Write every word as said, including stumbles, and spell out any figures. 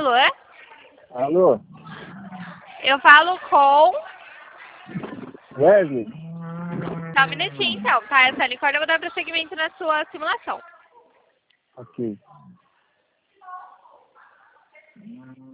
Alô? Alô? Eu falo com... Wesley? Tá um minutinho então, tá? Essa unicórnio eu vou dar prosseguimento na sua simulação. Ok.